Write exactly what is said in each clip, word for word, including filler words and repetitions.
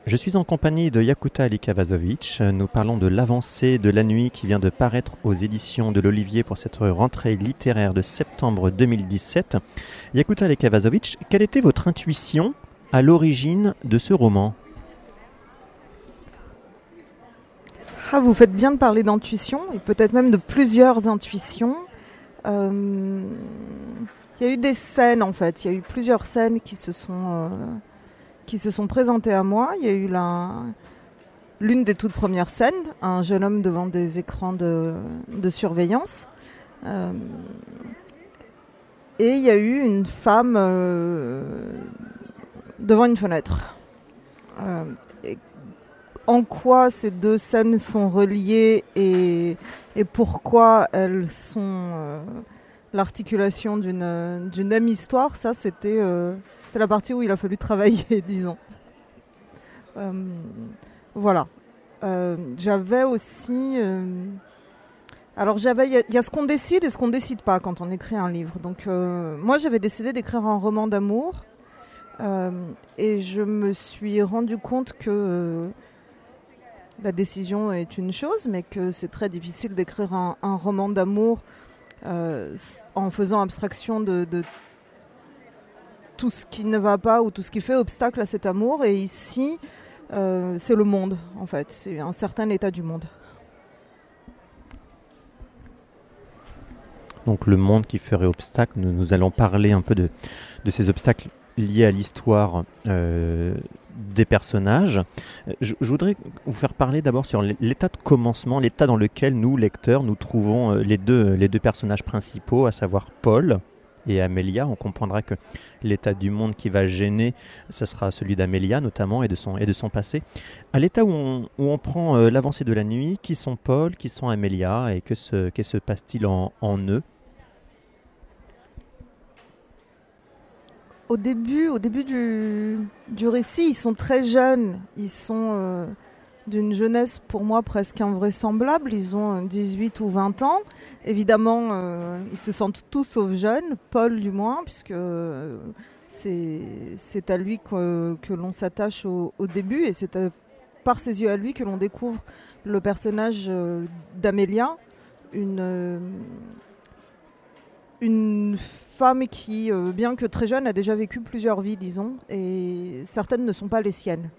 Je suis en compagnie de Yakuta Alikavazovic. Nous parlons de l'avancée de la nuit qui vient de paraître aux éditions de l'Olivier pour cette rentrée littéraire de septembre deux mille dix-sept. Yakuta Alikavazovic, quelle était votre intuition à l'origine de ce roman ? Ah, vous faites bien de parler d'intuition, et peut-être même de plusieurs intuitions. Euh, il y a eu des scènes, en fait. Il y a eu plusieurs scènes qui se sont, euh, qui se sont présentées à moi. Il y a eu la, l'une des toutes premières scènes, un jeune homme devant des écrans de, de surveillance. Euh, et il y a eu une femme euh, devant une fenêtre. Euh, et en quoi ces deux scènes sont reliées et, et pourquoi elles sont euh, l'articulation d'une, d'une même histoire, ça c'était, euh, c'était la partie où il a fallu travailler, disons. Euh, voilà. Euh, j'avais aussi... Euh, alors j'avais, il y, y a ce qu'on décide et ce qu'on décide pas quand on écrit un livre. Donc euh, moi j'avais décidé d'écrire un roman d'amour euh, et je me suis rendu compte que... Euh, la décision est une chose, mais que c'est très difficile d'écrire un, un roman d'amour euh, en faisant abstraction de, de tout ce qui ne va pas ou tout ce qui fait obstacle à cet amour. Et ici, euh, c'est le monde, en fait. C'est un certain état du monde. Donc le monde qui ferait obstacle, nous, nous allons parler un peu de, de ces obstacles liés à l'histoire euh, des personnages. Je, je voudrais vous faire parler d'abord sur l'état de commencement, l'état dans lequel nous, lecteurs, nous trouvons les deux, les deux personnages principaux, à savoir Paul et Amélia. On comprendra que l'état du monde qui va gêner, ce sera celui d'Amélia notamment et de son, et de son passé. À l'état où on, où on prend euh, l'avancée de la nuit, qui sont Paul, qui sont Amélia et que se, que se passe-t-il en, en eux ? Au début, au début du, du récit, ils sont très jeunes. Ils sont euh, d'une jeunesse, pour moi, presque invraisemblable. Ils ont dix-huit ou vingt ans. Évidemment, euh, ils se sentent tous sauf jeunes, Paul du moins, puisque euh, c'est, c'est à lui que, que l'on s'attache au, au début. Et c'est à, par ses yeux à lui que l'on découvre le personnage euh, d'Amélia, une... Euh, une femme qui, euh, bien que très jeune, a déjà vécu plusieurs vies, disons, et certaines ne sont pas les siennes.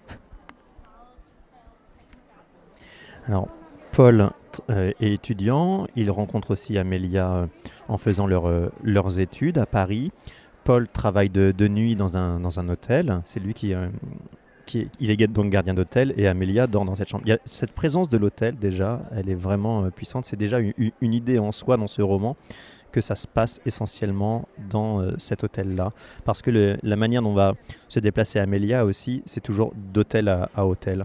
Alors, Paul euh, est étudiant, il rencontre aussi Amélia euh, en faisant leur, euh, leurs études à Paris. Paul travaille de, de nuit dans un, dans un hôtel, c'est lui qui... Euh, Qui est, il est donc gardien d'hôtel et Amélia dort dans cette chambre. Il y a cette présence de l'hôtel, déjà, elle est vraiment euh, puissante. C'est déjà une, une idée en soi dans ce roman que ça se passe essentiellement dans euh, cet hôtel-là. Parce que le, la manière dont va se déplacer Amélia aussi, c'est toujours d'hôtel à, à hôtel.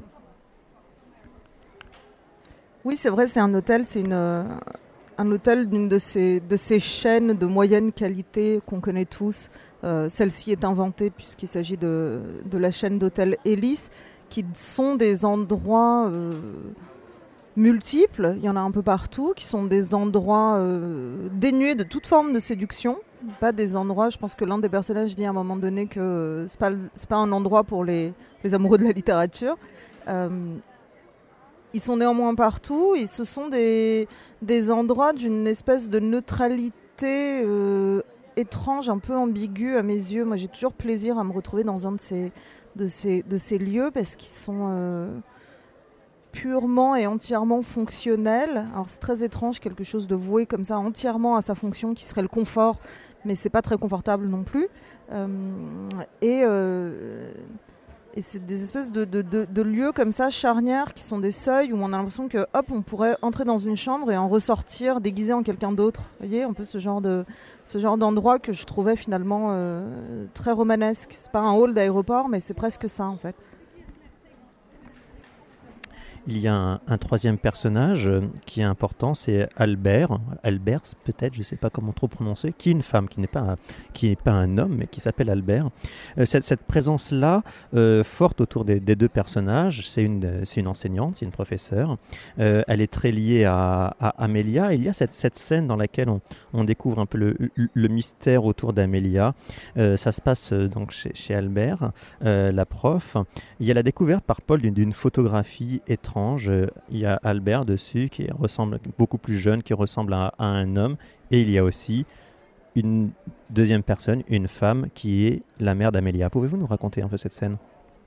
Oui, c'est vrai, c'est un hôtel, c'est une, euh, un hôtel d'une de ces, de ces chaînes de moyenne qualité qu'on connaît tous. Euh, celle-ci est inventée puisqu'il s'agit de, de la chaîne d'hôtels Hélice, qui sont des endroits euh, multiples, il y en a un peu partout, qui sont des endroits euh, dénués de toute forme de séduction. Pas des endroits, je pense que l'un des personnages dit à un moment donné que euh, c'est pas, c'est pas un endroit pour les, les amoureux de la littérature. Euh, ils sont néanmoins partout, et ce sont des, des endroits d'une espèce de neutralité euh, étrange, un peu ambiguë à mes yeux. Moi, j'ai toujours plaisir à me retrouver dans un de ces, de ces, de ces lieux parce qu'ils sont euh, purement et entièrement fonctionnels. Alors, c'est très étrange, quelque chose de voué comme ça entièrement à sa fonction qui serait le confort, mais c'est pas très confortable non plus. Euh, et, euh, et c'est des espèces de, de, de, de lieux comme ça, charnières, qui sont des seuils où on a l'impression que hop, on pourrait entrer dans une chambre et en ressortir déguisé en quelqu'un d'autre. Vous voyez, un peu ce genre de, ce genre d'endroit que je trouvais finalement euh, très romanesque. C'est pas un hall d'aéroport, mais c'est presque ça en fait. Il y a un, un troisième personnage euh, qui est important, c'est Albert, Albers peut-être, je ne sais pas comment trop prononcer, qui est une femme, qui n'est pas un, qui n'est pas un homme, mais qui s'appelle Albert. Euh, cette, cette présence-là, euh, forte autour des, des deux personnages, c'est une, c'est une enseignante, c'est une professeure. Euh, elle est très liée à, à Amélia. Il y a cette, cette scène dans laquelle on, on découvre un peu le, le, le mystère autour d'Amélia. Euh, ça se passe euh, donc chez, chez Albert, euh, la prof. Il y a la découverte par Paul d'une, d'une photographie étrange. Euh, il y a Albert dessus qui ressemble beaucoup plus jeune, qui ressemble à, à un homme. Et il y a aussi une deuxième personne, une femme qui est la mère d'Amélia. Pouvez-vous nous raconter un peu cette scène ?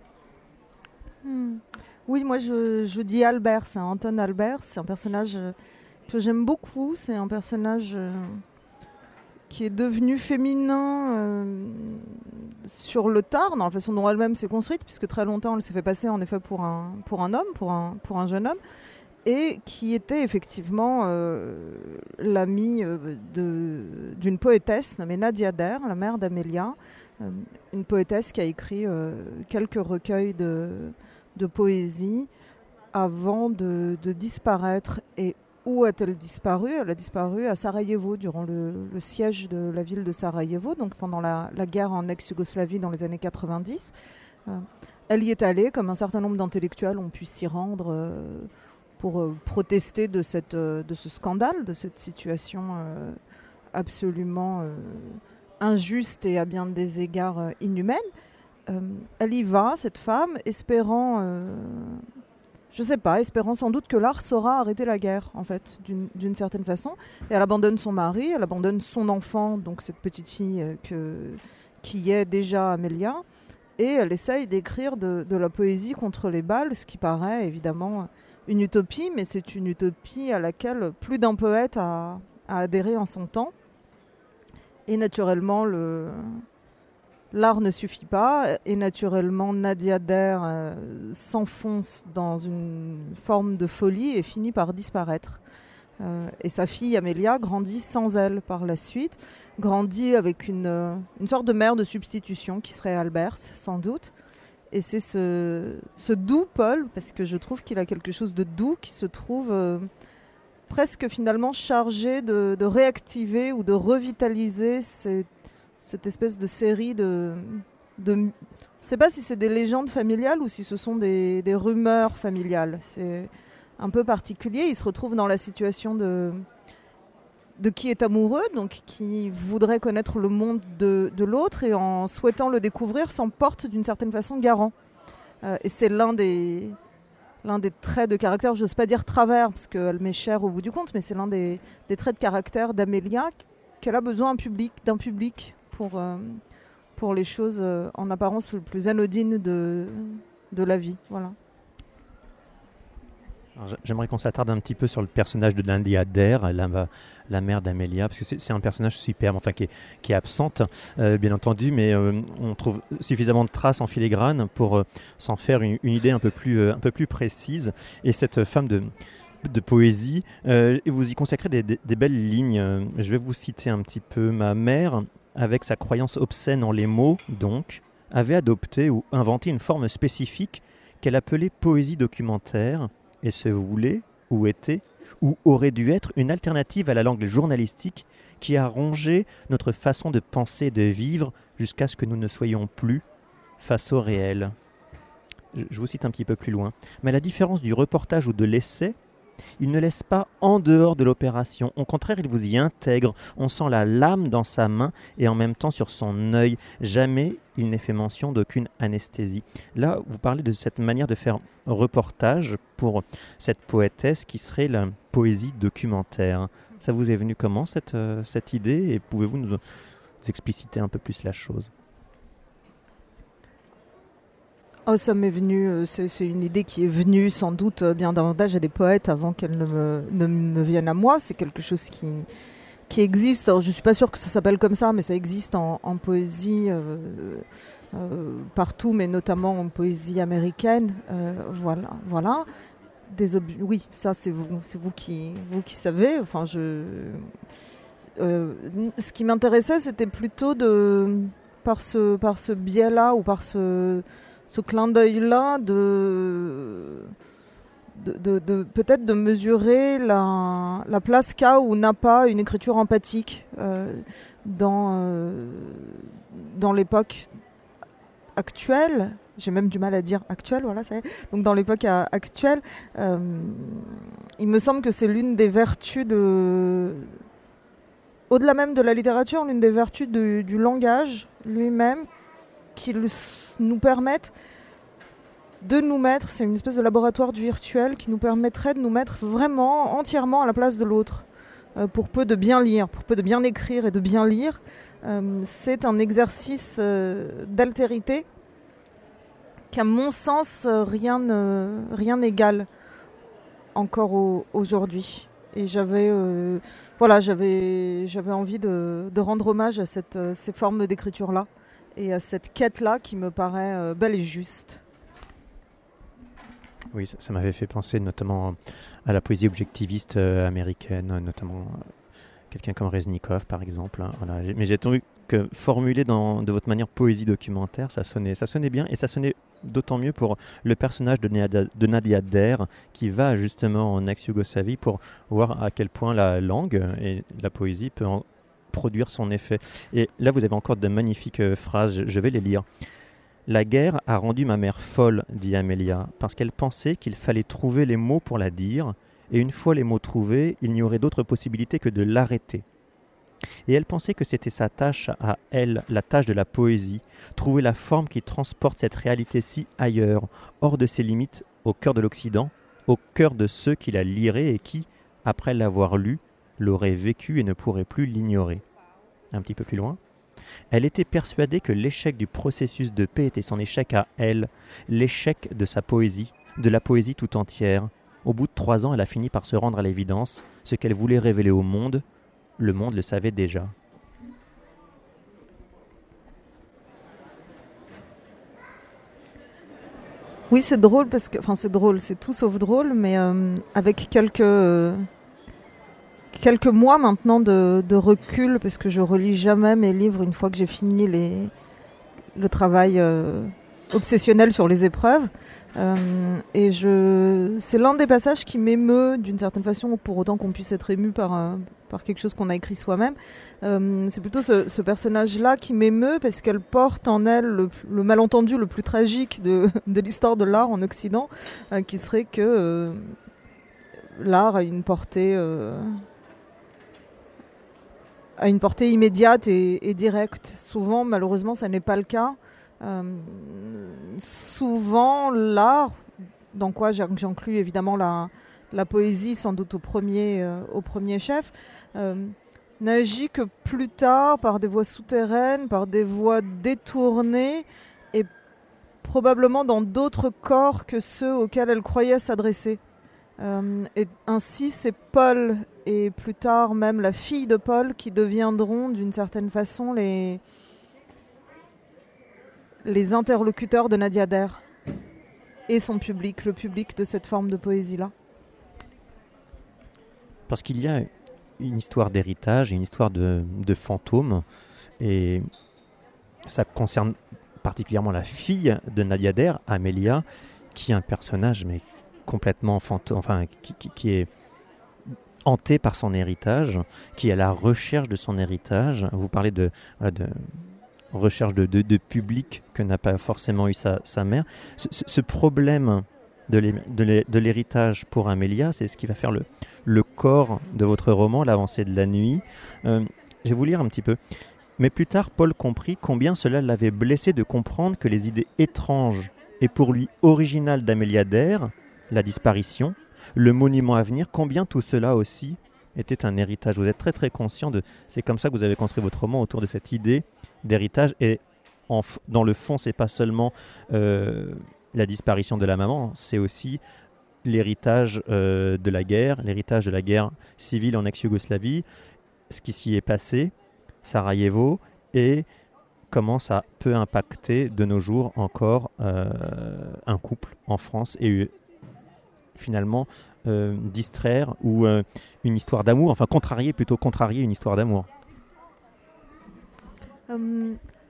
Hmm. Oui, moi je, je dis Albert, c'est Anton Albert, c'est un personnage euh, que j'aime beaucoup, c'est un personnage euh, qui est devenu féminin euh, sur le tard, dans la façon dont elle-même s'est construite, puisque très longtemps elle s'est fait passer en effet pour un, pour un homme, pour un, pour un jeune homme, et qui était effectivement euh, l'amie euh, de, d'une poétesse nommée Nadia Der, la mère d'Amélia, euh, une poétesse qui a écrit euh, quelques recueils de de poésie avant de, de disparaître. Et où a-t-elle disparu ? Elle a disparu à Sarajevo durant le, le siège de la ville de Sarajevo, donc pendant la, la guerre en ex-Yougoslavie dans les années quatre-vingt-dix. Euh, elle y est allée, comme un certain nombre d'intellectuels ont pu s'y rendre euh, pour euh, protester de, cette, euh, de ce scandale, de cette situation euh, absolument euh, injuste et à bien des égards euh, inhumaine. Euh, elle y va, cette femme, espérant, euh, je sais pas, espérant sans doute que l'art saura arrêter la guerre, en fait, d'une, d'une certaine façon. Et elle abandonne son mari, elle abandonne son enfant, donc cette petite fille euh, que, qui est déjà Amélia, et elle essaye d'écrire de, de la poésie contre les balles, ce qui paraît évidemment une utopie, mais c'est une utopie à laquelle plus d'un poète a, a adhéré en son temps. Et naturellement, le... l'art ne suffit pas, et naturellement Nadia Der euh, s'enfonce dans une forme de folie et finit par disparaître. Euh, et sa fille Amélia grandit sans elle par la suite, grandit avec une, euh, une sorte de mère de substitution qui serait Albers sans doute. Et c'est ce, ce doux Paul, parce que je trouve qu'il a quelque chose de doux qui se trouve euh, presque finalement chargé de, de réactiver ou de revitaliser ces cette espèce de série de... de je ne sais pas si c'est des légendes familiales ou si ce sont des, des rumeurs familiales. C'est un peu particulier. Il se retrouve dans la situation de, de qui est amoureux, donc qui voudrait connaître le monde de, de l'autre et en souhaitant le découvrir s'en porte d'une certaine façon garant. Euh, et c'est l'un des, l'un des traits de caractère, je n'ose pas dire travers, parce qu'elle m'est chère au bout du compte, mais c'est l'un des, des traits de caractère d'Amélia, qu'elle a besoin d'un public, d'un public pour, euh, pour les choses euh, en apparence le plus anodines de, de la vie. Voilà. Alors, j'aimerais qu'on s'attarde un petit peu sur le personnage de Nadia Der, la, la mère d'Amélia, parce que c'est, c'est un personnage superbe, enfin qui est, qui est absente, euh, bien entendu, mais euh, on trouve suffisamment de traces en filigrane pour euh, s'en faire une, une idée un peu plus, euh, un peu plus précise. Et cette femme de de poésie, euh, et vous y consacrez des, des, des belles lignes. Je vais vous citer un petit peu. Ma mère, avec sa croyance obscène en les mots, donc, avait adopté ou inventé une forme spécifique qu'elle appelait poésie documentaire, et se voulait, ou était, ou aurait dû être une alternative à la langue journalistique qui a rongé notre façon de penser et de vivre jusqu'à ce que nous ne soyons plus face au réel. Je vous cite un petit peu plus loin. Mais à la différence du reportage ou de l'essai, il ne laisse pas en dehors de l'opération. Au contraire, il vous y intègre. On sent la lame dans sa main et en même temps sur son œil. Jamais il n'est fait mention d'aucune anesthésie. Là, vous parlez de cette manière de faire reportage pour cette poétesse qui serait la poésie documentaire. Ça vous est venu comment, cette, euh, cette idée, et pouvez-vous nous, nous expliciter un peu plus la chose ? Oh, ça m'est venu, euh, c'est, c'est une idée qui est venue sans doute euh, bien davantage à des poètes avant qu'elle ne me, ne me vienne à moi. C'est quelque chose qui, qui existe. Alors, je ne suis pas sûre que ça s'appelle comme ça, mais ça existe en, en poésie euh, euh, partout, mais notamment en poésie américaine. Euh, voilà, voilà. Des ob- oui, ça c'est vous, c'est vous qui, vous qui savez. Enfin, je, euh, ce qui m'intéressait, c'était plutôt de, par ce, par ce biais-là ou par ce ce clin d'œil-là de, de, de, de peut-être de mesurer la, la place qu'a ou n'a pas une écriture empathique euh, dans, euh, dans l'époque actuelle. J'ai même du mal à dire actuelle, voilà, ça y est. Donc dans l'époque euh, actuelle, euh, il me semble que c'est l'une des vertus de... Au-delà même de la littérature, l'une des vertus de, du langage lui-même qui le, nous permettent de nous mettre, c'est une espèce de laboratoire du virtuel qui nous permettrait de nous mettre vraiment entièrement à la place de l'autre, euh, pour peu de bien lire, pour peu de bien écrire et de bien lire. Euh, c'est un exercice euh, d'altérité qu'à mon sens, euh, rien ne, rien n'égale encore au, aujourd'hui. Et j'avais, euh, voilà, j'avais, j'avais envie de, de rendre hommage à cette, euh, ces formes d'écriture-là et à cette quête-là qui me paraît euh, belle et juste. Oui, ça, ça m'avait fait penser notamment à la poésie objectiviste euh, américaine, notamment euh, quelqu'un comme Reznikov par exemple. Hein, voilà. Mais j'ai trouvé que formulé dans, de votre manière poésie documentaire, ça sonnait, ça sonnait bien et ça sonnait d'autant mieux pour le personnage de Nadia, de Nadia Der qui va justement en ex-Yougoslavie pour voir à quel point la langue et la poésie peut en produire son effet. Et là, vous avez encore de magnifiques euh, phrases, je, je vais les lire. La guerre a rendu ma mère folle, dit Amélia, parce qu'elle pensait qu'il fallait trouver les mots pour la dire, et une fois les mots trouvés, il n'y aurait d'autre possibilité que de l'arrêter. Et elle pensait que c'était sa tâche à elle, la tâche de la poésie, trouver la forme qui transporte cette réalité-ci ailleurs, hors de ses limites, au cœur de l'Occident, au cœur de ceux qui la liraient et qui, après l'avoir lu, l'auraient vécu et ne pourraient plus l'ignorer. Un petit peu plus loin. Elle était persuadée que l'échec du processus de paix était son échec à elle, l'échec de sa poésie, de la poésie tout entière. Au bout de trois ans, elle a fini par se rendre à l'évidence, ce qu'elle voulait révéler au monde, le monde le savait déjà. Oui, c'est drôle parce que, enfin, c'est drôle, c'est tout sauf drôle, mais euh, avec quelques euh, quelques mois maintenant de, de recul, parce que je relis jamais mes livres une fois que j'ai fini les le travail euh, obsessionnel sur les épreuves. Euh, et je, c'est l'un des passages qui m'émeut d'une certaine façon, pour autant qu'on puisse être ému par, euh, par quelque chose qu'on a écrit soi-même. Euh, c'est plutôt ce, ce personnage-là qui m'émeut parce qu'elle porte en elle le, le malentendu le plus tragique de, de l'histoire de l'art en Occident, euh, qui serait que euh, l'art a une portée, euh, a une portée immédiate et, et directe. Souvent, malheureusement, ça n'est pas le cas. Euh, souvent, l'art, dans quoi j'inclus évidemment la, la poésie, sans doute au premier, euh, au premier chef, euh, n'agit que plus tard par des voies souterraines, par des voies détournées et probablement dans d'autres corps que ceux auxquels elle croyait s'adresser. Euh, et ainsi, c'est Paul et plus tard même la fille de Paul qui deviendront d'une certaine façon les... les interlocuteurs de Nadia Der et son public, le public de cette forme de poésie-là. Parce qu'il y a une histoire d'héritage, une histoire de, de fantôme, et ça concerne particulièrement la fille de Nadia Der, Amélia, qui est un personnage mais complètement fantôme, enfin qui, qui, qui est hanté par son héritage, qui est à la recherche de son héritage. Vous parlez de, voilà, de recherche de, de, de public que n'a pas forcément eu sa, sa mère. Ce, ce problème de, l'hé, de, l'hé, de l'héritage pour Amélia, c'est ce qui va faire le, le corps de votre roman, L'avancée de la nuit. Euh, je vais vous lire un petit peu. Mais plus tard, Paul comprit combien cela l'avait blessé de comprendre que les idées étranges et pour lui originales d'Amélia Der, la disparition, le monument à venir, combien tout cela aussi était un héritage. Vous êtes très très conscient de... C'est comme ça que vous avez construit votre roman, autour de cette idée d'héritage. Et en, dans le fond, c'est pas seulement euh, la disparition de la maman, c'est aussi l'héritage euh, de la guerre, l'héritage de la guerre civile en ex-Yougoslavie, ce qui s'y est passé, Sarajevo, et comment ça peut impacter de nos jours encore euh, un couple en France et finalement euh, distraire ou euh, une histoire d'amour, enfin contrarier, plutôt contrarier une histoire d'amour. Euh,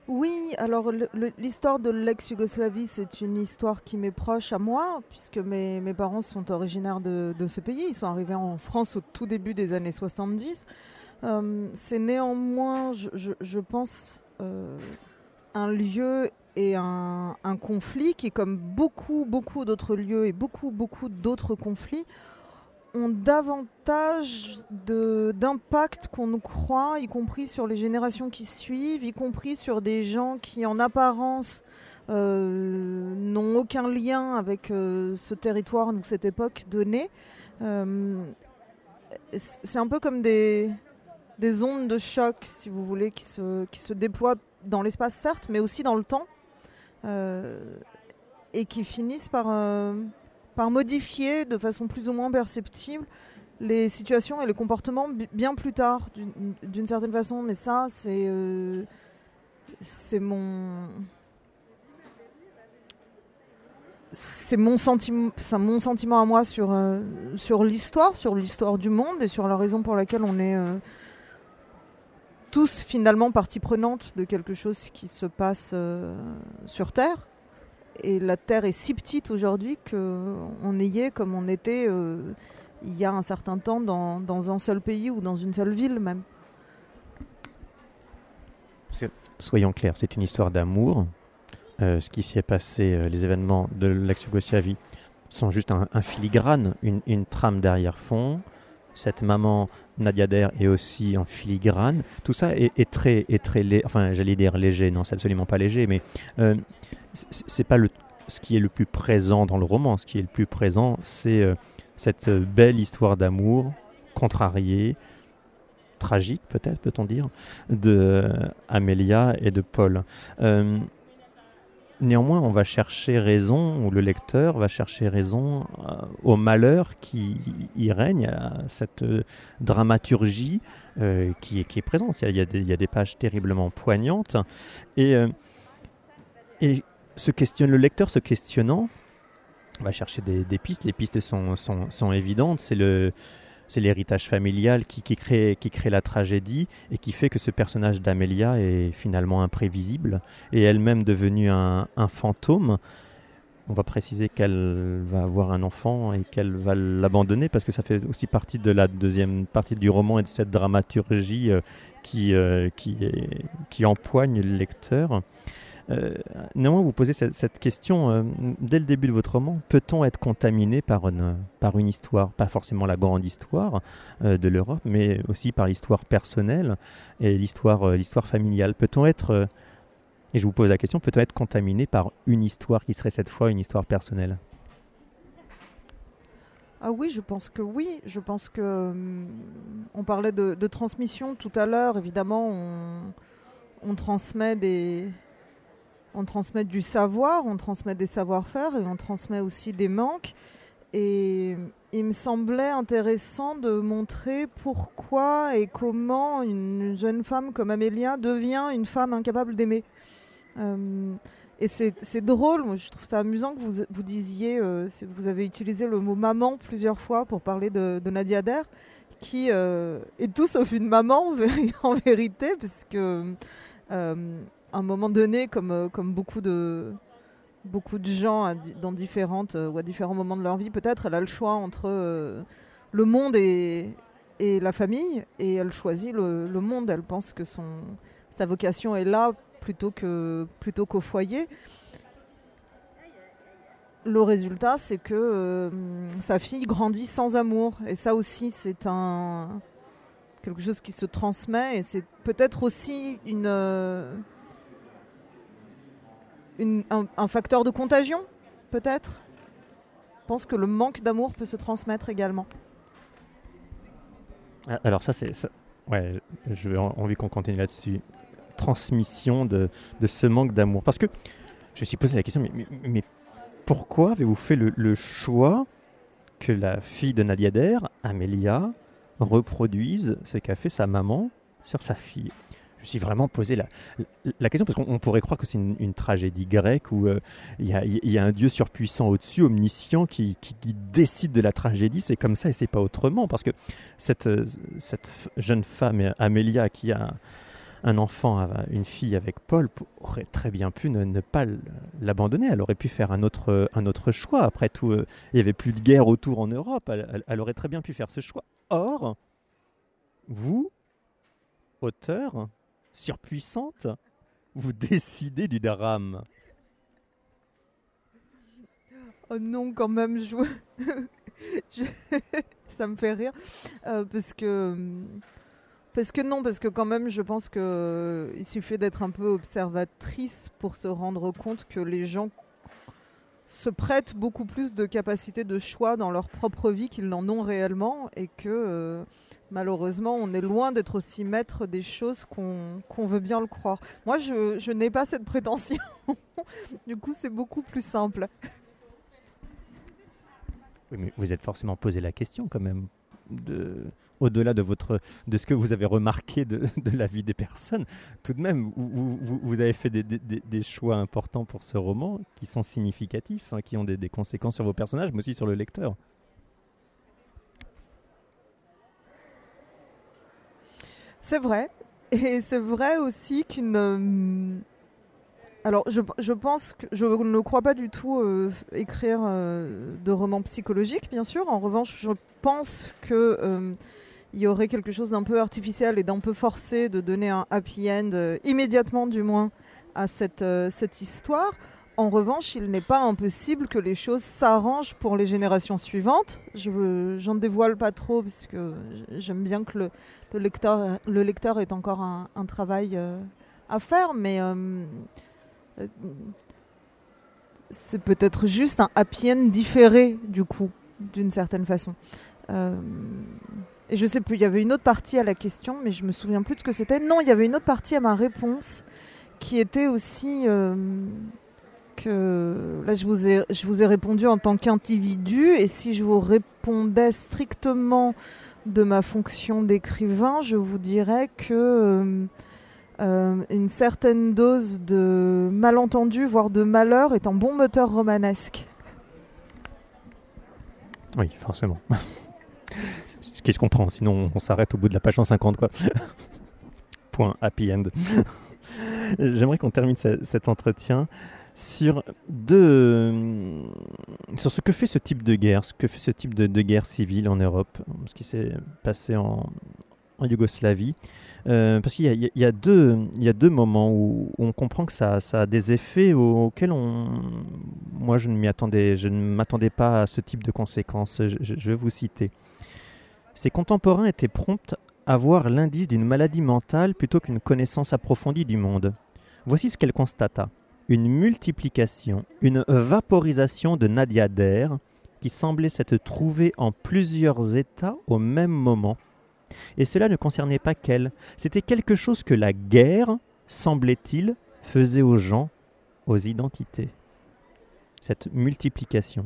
Oui, alors le- le- l'histoire de l'ex-Yougoslavie, c'est une histoire qui m'est proche à moi, puisque mes, mes parents sont originaires de, de ce pays. Ils sont arrivés en France au tout début des années soixante-dix. Euh, c'est néanmoins, je, je- je pense, euh, un lieu et un, un conflit qui, comme beaucoup, beaucoup d'autres lieux et beaucoup, beaucoup d'autres conflits, ont davantage de- d'impact qu'on ne croit, y compris sur les générations qui suivent, y compris sur des gens qui, en apparence, euh, n'ont aucun lien avec euh, ce territoire ou cette époque donnée. Euh, c'est un peu comme des, des ondes de choc, si vous voulez, qui se, qui se déploient dans l'espace, certes, mais aussi dans le temps, euh, et qui finissent par... euh, par modifier de façon plus ou moins perceptible les situations et les comportements bi- bien plus tard, d'une d'une certaine façon. Mais ça, c'est euh, c'est mon c'est mon sentiment, c'est mon sentiment à moi sur euh, sur l'histoire, sur l'histoire du monde et sur la raison pour laquelle on est euh, tous finalement partie prenante de quelque chose qui se passe euh, sur Terre. Et la Terre est si petite aujourd'hui qu'on y est comme on était euh, il y a un certain temps dans, dans un seul pays ou dans une seule ville même. Parce que, soyons clairs, c'est une histoire d'amour. Euh, ce qui s'y est passé, euh, les événements de l'ex-Yougoslavie sont juste un, un filigrane, une, une trame derrière-fond. Cette maman Nadia Der est aussi en filigrane. Tout ça est, est très, est très lé- enfin, j'allais dire léger, non, c'est absolument pas léger, mais euh, c'est, c'est pas le, ce qui est le plus présent dans le roman. Ce qui est le plus présent, c'est euh, cette belle histoire d'amour contrariée, tragique peut-être, peut-on dire, de euh, Amelia et de Paul. Euh, Néanmoins, on va chercher raison, ou le lecteur va chercher raison euh, au malheur qui y règne, à cette euh, dramaturgie euh, qui, est, qui est présente. Il y, a, il, y a des, il y a des pages terriblement poignantes. Et, euh, et se questionne, le lecteur se questionnant va chercher des, des pistes. Les pistes sont, sont, sont évidentes. C'est le... C'est l'héritage familial qui, qui, crée, qui crée la tragédie et qui fait que ce personnage d'Amelia est finalement imprévisible et elle-même devenue un, un fantôme. On va préciser qu'elle va avoir un enfant et qu'elle va l'abandonner parce que ça fait aussi partie de la deuxième partie du roman et de cette dramaturgie euh, qui, euh, qui, est, qui empoigne le lecteur. Euh, néanmoins, vous posez cette, cette question euh, dès le début de votre roman. Peut-on être contaminé par une, par une histoire, pas forcément la grande histoire euh, de l'Europe, mais aussi par l'histoire personnelle et l'histoire, euh, l'histoire familiale? Peut-on être, euh, et je vous pose la question, peut-on être contaminé par une histoire qui serait cette fois une histoire personnelle? Ah oui, je pense que oui. Je pense que hum, on parlait de, de transmission tout à l'heure. Évidemment, on, on transmet des On transmet du savoir, on transmet des savoir-faire et on transmet aussi des manques. Et il me semblait intéressant de montrer pourquoi et comment une jeune femme comme Amélia devient une femme incapable d'aimer. Euh, et c'est, c'est drôle, moi je trouve ça amusant que vous, vous disiez, euh, vous avez utilisé le mot maman plusieurs fois pour parler de, de Nadia Der, qui euh, est tout sauf une maman en vérité, parce que... Euh, à un moment donné, comme, euh, comme beaucoup, de, beaucoup de gens à, dans différentes, euh, ou à différents moments de leur vie, peut-être, elle a le choix entre euh, le monde et, et la famille, et elle choisit le, le monde. Elle pense que son, sa vocation est là plutôt, que, plutôt qu'au foyer. Le résultat, c'est que euh, sa fille grandit sans amour. Et ça aussi, c'est un, quelque chose qui se transmet, et c'est peut-être aussi une... Euh, Une, un, un facteur de contagion, peut-être. Je pense que le manque d'amour peut se transmettre également. Alors ça, c'est... Ça, ouais, j'ai envie qu'on continue là-dessus. Transmission de, de ce manque d'amour. Parce que je me suis posé la question, mais, mais, mais pourquoi avez-vous fait le, le choix que la fille de Nadia Der, Amelia, reproduise ce qu'a fait sa maman sur sa fille? Je me suis vraiment posé la, la, la question, parce qu'on pourrait croire que c'est une, une tragédie grecque où il euh, y, y a un dieu surpuissant au-dessus, omniscient, qui, qui, qui décide de la tragédie. C'est comme ça et c'est pas autrement, parce que cette, cette jeune femme, Amélia, qui a un enfant, une fille avec Paul aurait très bien pu ne, ne pas l'abandonner. Elle aurait pu faire un autre, un autre choix. Après tout, euh, il n'y avait plus de guerre autour en Europe. Elle, elle, elle aurait très bien pu faire ce choix. Or, vous, auteur, surpuissante, vous décidez du drame. Oh non, quand même, je... je... ça me fait rire. Euh, parce que... Parce que non, parce que quand même, je pense qu'il euh, suffit d'être un peu observatrice pour se rendre compte que les gens se prêtent beaucoup plus de capacité de choix dans leur propre vie qu'ils n'en ont réellement, et que euh, malheureusement, on est loin d'être aussi maître des choses qu'on qu'on veut bien le croire. Moi, je, je n'ai pas cette prétention. Du coup, c'est beaucoup plus simple. Oui, mais vous êtes forcément posé la question quand même, de, au-delà de, votre, de ce que vous avez remarqué de, de la vie des personnes. Tout de même, vous, vous, vous avez fait des, des, des choix importants pour ce roman qui sont significatifs, hein, qui ont des, des conséquences sur vos personnages, mais aussi sur le lecteur. C'est vrai. Et c'est vrai aussi qu'une... Euh, alors, je, je pense que je ne crois pas du tout euh, écrire euh, de romans psychologiques, bien sûr. En revanche, je pense que euh, il y aurait quelque chose d'un peu artificiel et d'un peu forcé de donner un happy end euh, immédiatement, du moins, à cette, euh, cette histoire. En revanche, il n'est pas impossible que les choses s'arrangent pour les générations suivantes. Je j'en dévoile pas trop parce que j'aime bien que le, le lecteur le lecteur ait encore un, un travail euh, à faire, mais euh, c'est peut-être juste un happy end différé, du coup, d'une certaine façon. Euh, et je sais plus, il y avait une autre partie à la question, mais je me souviens plus de ce que c'était. Non, il y avait une autre partie à ma réponse qui était aussi euh, que... Là, je vous, ai, je vous ai répondu en tant qu'individu, et si je vous répondais strictement de ma fonction d'écrivain, je vous dirais que... Euh, Euh, une certaine dose de malentendu, voire de malheur, est un bon moteur romanesque. Oui, forcément. Ce qui se comprend, sinon on s'arrête au bout de la page cent cinquante, quoi. Point, happy end. J'aimerais qu'on termine ce, cet entretien sur, de, sur ce que fait ce type de guerre, ce que fait ce type de, de guerre civile en Europe, ce qui s'est passé en, en Yougoslavie. Euh, parce qu'il y a, il y, a deux, il y a deux moments où, où on comprend que ça, ça a des effets auxquels on, moi je ne m'y attendais, je ne m'attendais pas à ce type de conséquences. Je, je, je vais vous citer. Ses contemporains étaient prompts à voir l'indice d'une maladie mentale plutôt qu'une connaissance approfondie du monde. Voici ce qu'elle constata. Une multiplication, une vaporisation de Nadia d'air qui semblait s'être trouvée en plusieurs états au même moment. Et cela ne concernait pas qu'elle. C'était quelque chose que la guerre, semblait-il, faisait aux gens, aux identités. Cette multiplication.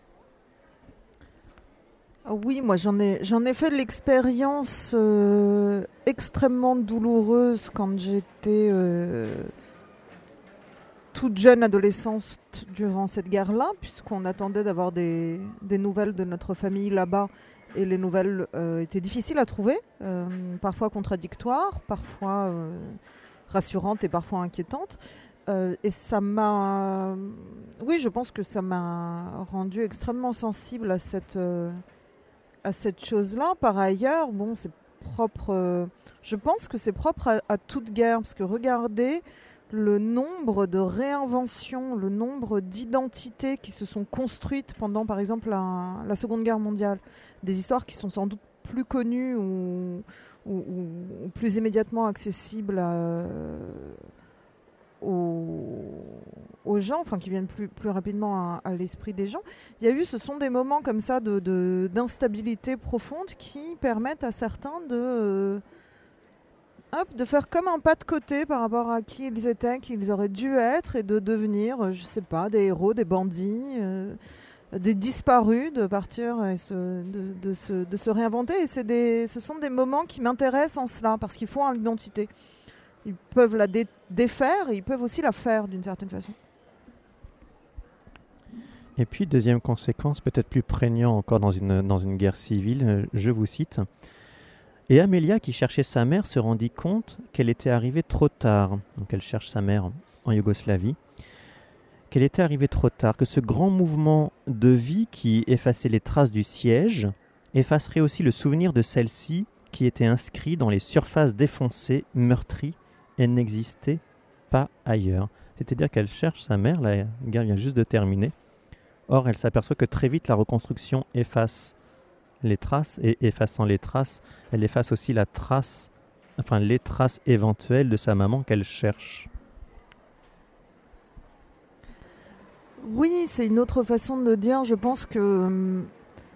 Oui, moi j'en ai, j'en ai fait de l'expérience euh, extrêmement douloureuse quand j'étais euh, toute jeune adolescente durant cette guerre-là, puisqu'on attendait d'avoir des, des nouvelles de notre famille là-bas. Et les nouvelles euh, étaient difficiles à trouver, euh, parfois contradictoires, parfois euh, rassurantes et parfois inquiétantes. Euh, et ça m'a... Oui, je pense que ça m'a rendu extrêmement sensible à cette, euh, à cette chose-là. Par ailleurs, bon, c'est propre... Euh, je pense que c'est propre à, à toute guerre, parce que regardez le nombre de réinventions, le nombre d'identités qui se sont construites pendant, par exemple, la, la Seconde Guerre mondiale. Des histoires qui sont sans doute plus connues ou, ou, ou plus immédiatement accessibles à, aux, aux gens, enfin qui viennent plus, plus rapidement à, à l'esprit des gens. Il y a eu, ce sont des moments comme ça de, de, d'instabilité profonde qui permettent à certains de... Euh, Hop, de faire comme un pas de côté par rapport à qui ils étaient, qui ils auraient dû être, et de devenir, je sais pas, des héros, des bandits, euh, des disparus, de partir et se, de, de, se, de se réinventer. Et c'est des, ce sont des moments qui m'intéressent en cela, parce qu'ils font l'identité. Ils peuvent la dé- défaire, et ils peuvent aussi la faire d'une certaine façon. Et puis, deuxième conséquence, peut-être plus prégnant encore dans une, dans une guerre civile, je vous cite. Et Amélia, qui cherchait sa mère, se rendit compte qu'elle était arrivée trop tard. Donc elle cherche sa mère en Yougoslavie. Qu'elle était arrivée trop tard, que ce grand mouvement de vie qui effaçait les traces du siège effacerait aussi le souvenir de celle-ci qui était inscrit dans les surfaces défoncées, meurtries, et n'existait pas ailleurs. C'est-à-dire qu'elle cherche sa mère, la guerre vient juste de terminer. Or, elle s'aperçoit que très vite la reconstruction efface les traces, et effaçant les traces, elle efface aussi la trace, enfin les traces éventuelles de sa maman qu'elle cherche. Oui, c'est une autre façon de dire. Je pense que hum,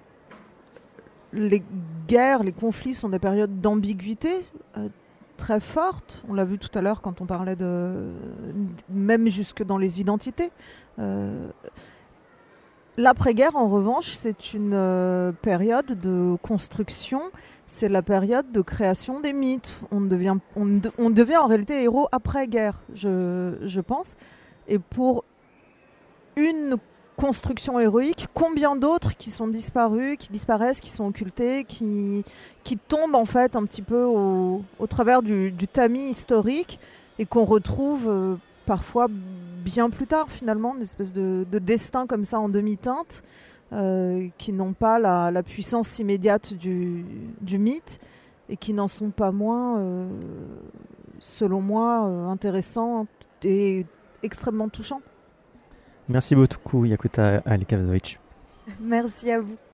les guerres, les conflits sont des périodes d'ambiguïté euh, très fortes. On l'a vu tout à l'heure quand on parlait de... même jusque dans les identités. Euh, L'après-guerre, en revanche, c'est une euh, période de construction. C'est la période de création des mythes. On devient, on, de- on devient en réalité héros après-guerre, je, je pense. Et pour une construction héroïque, combien d'autres qui sont disparus, qui disparaissent, qui sont occultés, qui, qui tombent en fait un petit peu au, au travers du, du tamis historique et qu'on retrouve euh, parfois bien plus tard finalement, une espèce de, de destin comme ça en demi-teinte euh, qui n'ont pas la, la puissance immédiate du, du mythe et qui n'en sont pas moins, euh, selon moi, euh, intéressants et extrêmement touchants. Merci beaucoup, Yakuta Alekavzovic. Merci à vous.